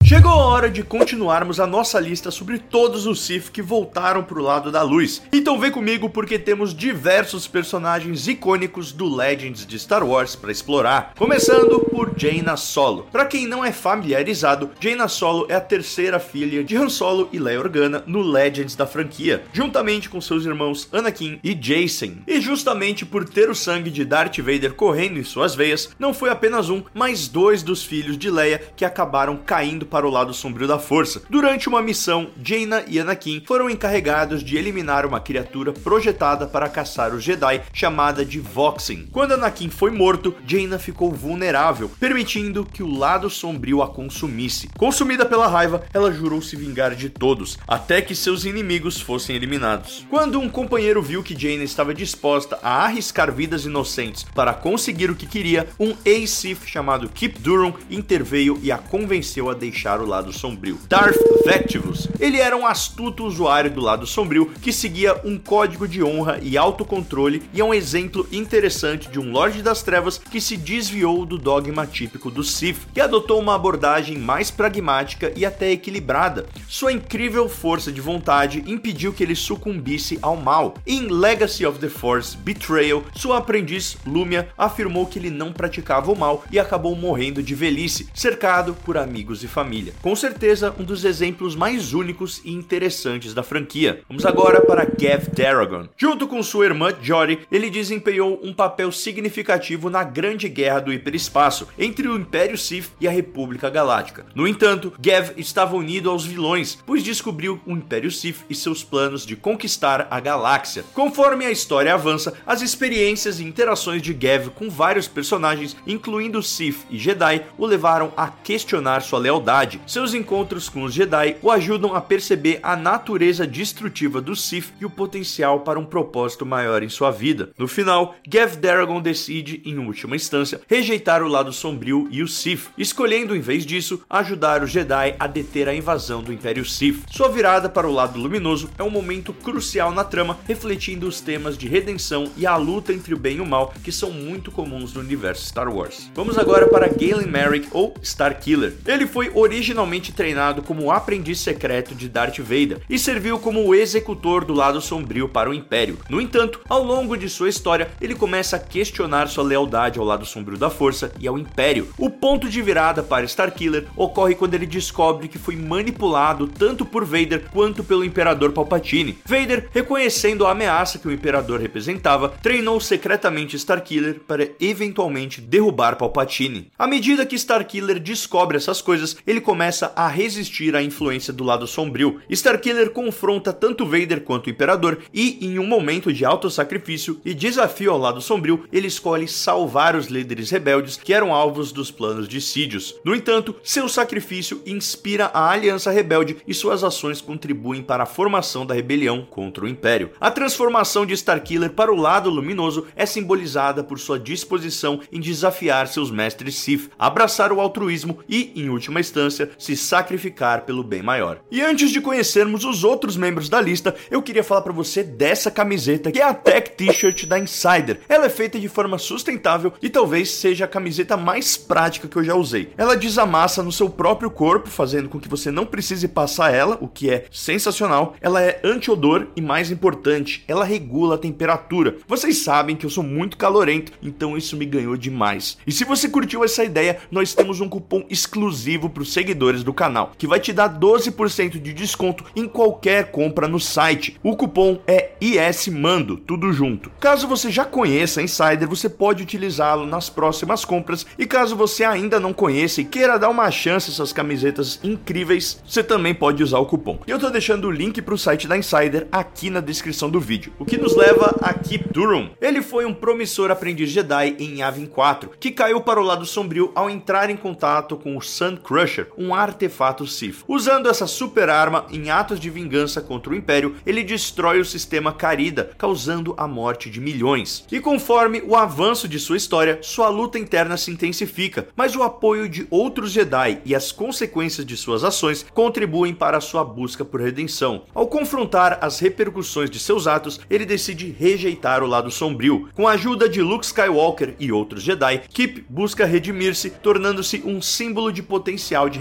Chegou a hora de continuarmos a nossa lista sobre todos os Sith que voltaram pro lado da luz. Então vem comigo porque temos diversos personagens icônicos do Legends de Star Wars para explorar. Começando por Jaina Solo. Para quem não é familiarizado, Jaina Solo é a terceira filha de Han Solo e Leia Organa no Legends da franquia, juntamente com seus irmãos Anakin e Jacen. E justamente por ter o sangue de Darth Vader correndo em suas veias, não foi apenas um, mas dois dos filhos de Leia que acabaram caindo para o lado sombrio da força. Durante uma missão, Jaina e Anakin foram encarregados de eliminar uma criatura projetada para caçar os Jedi, chamada de Voxen. Quando Anakin foi morto, Jaina ficou vulnerável, permitindo que o lado sombrio a consumisse. Consumida pela raiva, ela jurou se vingar de todos, até que seus inimigos fossem eliminados. Quando um companheiro viu que Jaina estava disposta a arriscar vidas inocentes para conseguir o que queria, um ex-Sith chamado Kyp Durron interveio e a convenceu a deixar o lado sombrio. Darth Vectivus. Ele era um astuto usuário do lado sombrio que seguia um código de honra e autocontrole e é um exemplo interessante de um Lorde das Trevas que se desviou do dogma típico do Sith e adotou uma abordagem mais pragmática e até equilibrada. Sua incrível força de vontade impediu que ele sucumbisse ao mal. Em Legacy of the Force Betrayal, sua aprendiz Lumia afirmou que ele não praticava o mal e acabou morrendo de velhice, cercado por amigos e família. Com certeza, um dos exemplos mais únicos e interessantes da franquia. Vamos agora para Gav Daragon. Junto com sua irmã Jori, ele desempenhou um papel significativo na Grande Guerra do Hiperespaço entre o Império Sith e a República Galáctica. No entanto, Gav estava unido aos vilões, pois descobriu o Império Sith e seus planos de conquistar a galáxia. Conforme a história avança, as experiências e interações de Gav com vários personagens, incluindo Sith e Jedi, o levaram a questionar sua lealdade. Seus encontros com os Jedi o ajudam a perceber a natureza destrutiva do Sith e o potencial para um propósito maior em sua vida. No final, Gav Daragon decide, em última instância, rejeitar o lado sombrio e o Sith, escolhendo em vez disso, ajudar os Jedi a deter a invasão do Império Sith. Sua virada para o lado luminoso é um momento crucial na trama, refletindo os temas de redenção e a luta entre o bem e o mal, que são muito comuns no universo Star Wars. Vamos agora para Galen Marek, ou Starkiller. Ele foi originalmente treinado como aprendiz secreto de Darth Vader e serviu como o executor do lado sombrio para o Império. No entanto, ao longo de sua história, ele começa a questionar sua lealdade ao lado sombrio da Força e ao Império. O ponto de virada para Starkiller ocorre quando ele descobre que foi manipulado tanto por Vader quanto pelo Imperador Palpatine. Vader, reconhecendo a ameaça que o Imperador representava, treinou secretamente Starkiller para eventualmente derrubar Palpatine. À medida que Starkiller descobre essas coisas, ele começa a resistir à influência do lado sombrio. Starkiller confronta tanto Vader quanto o Imperador e, em um momento de autossacrifício e desafio ao lado sombrio, ele escolhe salvar os líderes rebeldes que eram alvos dos planos de Sidious. No entanto, seu sacrifício inspira a Aliança Rebelde e suas ações contribuem para a formação da rebelião contra o Império. A transformação de Starkiller para o lado luminoso é simbolizada por sua disposição em desafiar seus mestres Sith, abraçar o altruísmo e, em última instância, se sacrificar pelo bem maior. E antes de conhecermos os outros membros da lista, eu queria falar para você dessa camiseta, que é a Tech T-shirt da Insider. Ela é feita de forma sustentável e talvez seja a camiseta mais prática que eu já usei. Ela desamassa no seu próprio corpo, fazendo com que você não precise passar ela, o que é sensacional. Ela é anti-odor e, mais importante, ela regula a temperatura. Vocês sabem que eu sou muito calorento, então isso me ganhou demais. E se você curtiu essa ideia, nós temos um cupom exclusivo para os seguidores do canal, que vai te dar 12% de desconto em qualquer compra no site. O cupom é ISMANDO, tudo junto. Caso você já conheça a Insider, você pode utilizá-lo nas próximas compras, e caso você ainda não conheça e queira dar uma chance a essas camisetas incríveis, você também pode usar o cupom. E eu tô deixando o link para o site da Insider aqui na descrição do vídeo. O que nos leva a Kyp Durron. Ele foi um promissor aprendiz Jedi em Yavin 4, que caiu para o lado sombrio ao entrar em contato com o Sun Crusher, um artefato Sith. Usando essa super arma em atos de vingança contra o Império, ele destrói o sistema Carida, causando a morte de milhões. E conforme o avanço de sua história, sua luta interna se intensifica, mas o apoio de outros Jedi e as consequências de suas ações contribuem para a sua busca por redenção. Ao confrontar as repercussões de seus atos, ele decide rejeitar o lado sombrio. Com a ajuda de Luke Skywalker e outros Jedi, Kyp busca redimir-se, tornando-se um símbolo de potencial de redenção.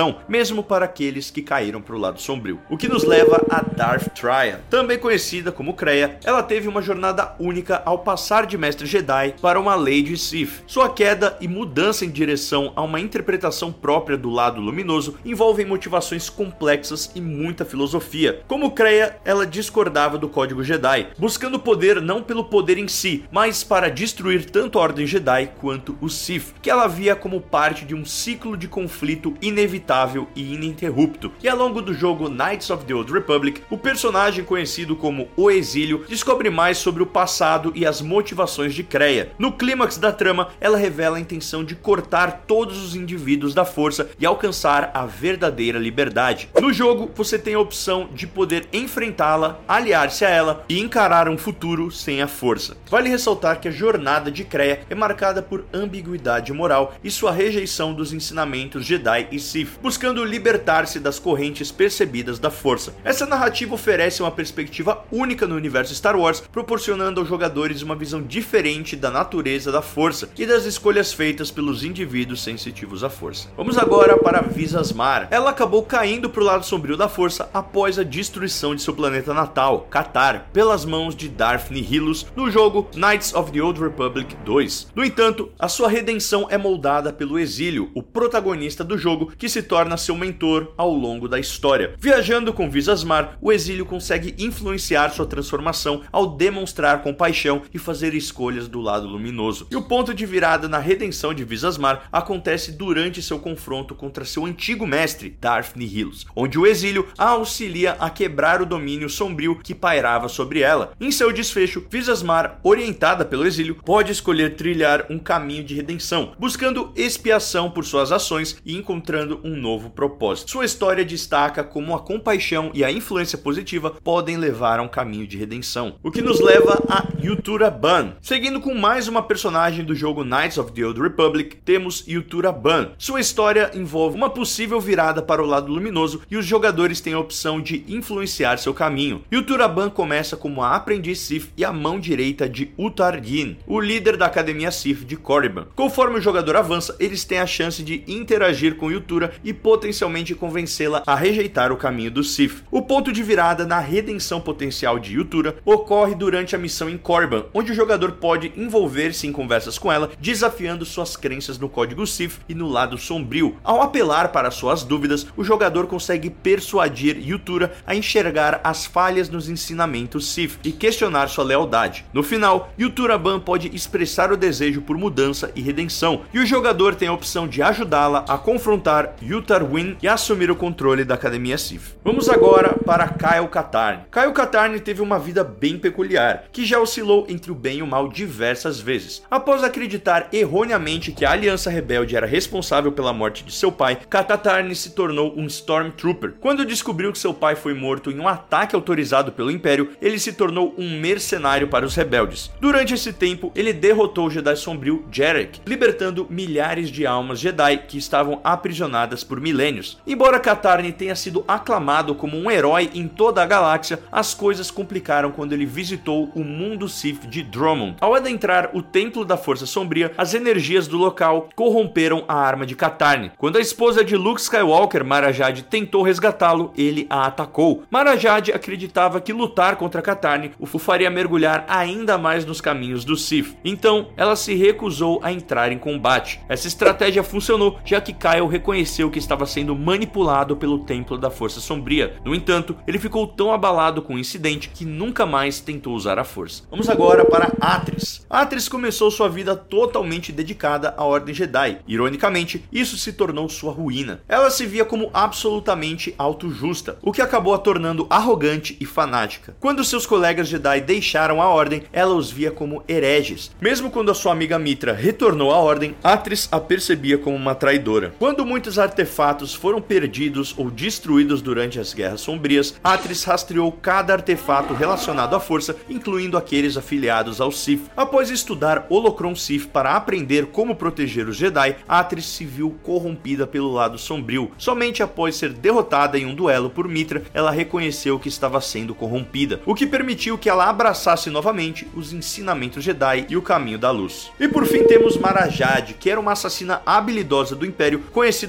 redenção, mesmo para aqueles que caíram para o lado sombrio. O que nos leva a Darth Triad. Também conhecida como Kreia, ela teve uma jornada única ao passar de Mestre Jedi para uma Lady Sith. Sua queda e mudança em direção a uma interpretação própria do lado luminoso envolvem motivações complexas e muita filosofia. Como Kreia, ela discordava do Código Jedi, buscando poder não pelo poder em si, mas para destruir tanto a Ordem Jedi quanto os Sith, que ela via como parte de um ciclo de conflito inevitável e ininterrupto. E ao longo do jogo Knights of the Old Republic, o personagem conhecido como O Exílio descobre mais sobre o passado e as motivações de Kreia. No clímax da trama, ela revela a intenção de cortar todos os indivíduos da força e alcançar a verdadeira liberdade. No jogo, você tem a opção de poder enfrentá-la, aliar-se a ela e encarar um futuro sem a força. Vale ressaltar que a jornada de Kreia é marcada por ambiguidade moral e sua rejeição dos ensinamentos Jedi e Sith, buscando libertar-se das correntes percebidas da força. Essa narrativa oferece uma perspectiva única no universo Star Wars, proporcionando aos jogadores uma visão diferente da natureza da força e das escolhas feitas pelos indivíduos sensitivos à força. Vamos agora para Visas Mar. Ela acabou caindo para o lado sombrio da força após a destruição de seu planeta natal, Katar, pelas mãos de Darth Nihilus no jogo Knights of the Old Republic 2. No entanto, a sua redenção é moldada pelo Exílio, o protagonista do jogo, que se torna seu mentor ao longo da história. Viajando com Visas Mar, o Exílio consegue influenciar sua transformação ao demonstrar compaixão e fazer escolhas do lado luminoso. E o ponto de virada na redenção de Visas Mar acontece durante seu confronto contra seu antigo mestre, Darth Nihilus, onde o Exílio a auxilia a quebrar o domínio sombrio que pairava sobre ela. Em seu desfecho, Visas Mar, orientada pelo Exílio, pode escolher trilhar um caminho de redenção, buscando expiação por suas ações e encontrando um novo propósito. Sua história destaca como a compaixão e a influência positiva podem levar a um caminho de redenção, o que nos leva a Yutura Ban. Seguindo com mais uma personagem do jogo Knights of the Old Republic, temos Yutura Ban. Sua história envolve uma possível virada para o lado luminoso e os jogadores têm a opção de influenciar seu caminho. Yutura Ban começa como a aprendiz Sith e a mão direita de Uthar Yin, o líder da Academia Sith de Korriban. Conforme o jogador avança, eles têm a chance de interagir com Yutura e potencialmente convencê-la a rejeitar o caminho do Sith. O ponto de virada na redenção potencial de Yutura ocorre durante a missão em Korriban, onde o jogador pode envolver-se em conversas com ela, desafiando suas crenças no código Sith e no lado sombrio. Ao apelar para suas dúvidas, o jogador consegue persuadir Yutura a enxergar as falhas nos ensinamentos Sith e questionar sua lealdade. No final, Yutura Ban pode expressar o desejo por mudança e redenção, e o jogador tem a opção de ajudá-la a confrontar Uthar Yin e assumir o controle da Academia Sith. Vamos agora para Kyle Katarn. Kyle Katarn teve uma vida bem peculiar, que já oscilou entre o bem e o mal diversas vezes. Após acreditar erroneamente que a Aliança Rebelde era responsável pela morte de seu pai, Katarn se tornou um Stormtrooper. Quando descobriu que seu pai foi morto em um ataque autorizado pelo Império, ele se tornou um mercenário para os rebeldes. Durante esse tempo, ele derrotou o Jedi Sombrio Jarek, libertando milhares de almas Jedi que estavam aprisionadas por milênios. Embora Katarn tenha sido aclamado como um herói em toda a galáxia, as coisas complicaram quando ele visitou o mundo Sith de Dromund. Ao adentrar o Templo da Força Sombria, as energias do local corromperam a arma de Katarn. Quando a esposa de Luke Skywalker, Mara Jade, tentou resgatá-lo, ele a atacou. Mara Jade acreditava que lutar contra Katarn o faria mergulhar ainda mais nos caminhos do Sith. Então, ela se recusou a entrar em combate. Essa estratégia funcionou, já que Kyle reconheceu que estava sendo manipulado pelo Templo da Força Sombria. No entanto, ele ficou tão abalado com o incidente que nunca mais tentou usar a força. Vamos agora para Atris. Atris começou sua vida totalmente dedicada à Ordem Jedi. Ironicamente, isso se tornou sua ruína. Ela se via como absolutamente autojusta, o que acabou a tornando arrogante e fanática. Quando seus colegas Jedi deixaram a Ordem, ela os via como hereges. Mesmo quando a sua amiga Mitra retornou à Ordem, Atris a percebia como uma traidora. Quando muitos artefatos foram perdidos ou destruídos durante as Guerras Sombrias, Atris rastreou cada artefato relacionado à força, incluindo aqueles afiliados ao Sith. Após estudar Holocron Sith para aprender como proteger os Jedi, Atris se viu corrompida pelo lado sombrio. Somente após ser derrotada em um duelo por Mitra, ela reconheceu que estava sendo corrompida, o que permitiu que ela abraçasse novamente os ensinamentos Jedi e o caminho da luz. E por fim temos Mara Jade, que era uma assassina habilidosa do Império, conhecida também como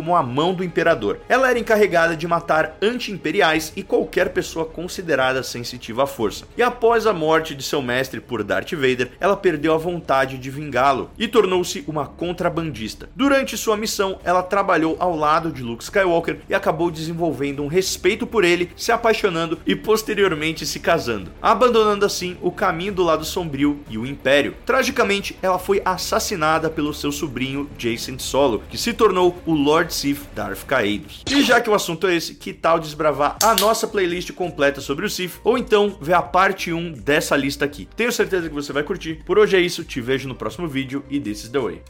como a mão do Imperador. Ela era encarregada de matar anti-imperiais e qualquer pessoa considerada sensitiva à força. E após a morte de seu mestre por Darth Vader, ela perdeu a vontade de vingá-lo e tornou-se uma contrabandista. Durante sua missão, ela trabalhou ao lado de Luke Skywalker e acabou desenvolvendo um respeito por ele, se apaixonando e posteriormente se casando, abandonando assim o caminho do lado sombrio e o Império. Tragicamente, ela foi assassinada pelo seu sobrinho Jacen Solo, que se tornou o Lord Sith Darth Caedus. E já que o assunto é esse, que tal desbravar a nossa playlist completa sobre o Sith, ou então ver a parte 1 dessa lista aqui. Tenho certeza que você vai curtir. Por hoje é isso, te vejo no próximo vídeo e this is the way.